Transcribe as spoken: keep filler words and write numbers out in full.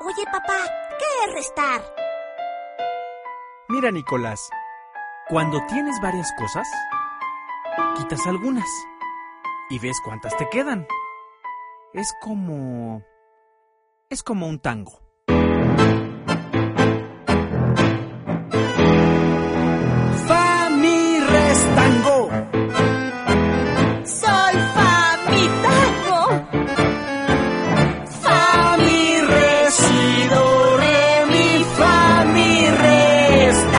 Oye, papá, ¿qué es restar? Mira, Nicolás, cuando tienes varias cosas, quitas algunas y ves cuántas te quedan. Es como... es como un tango.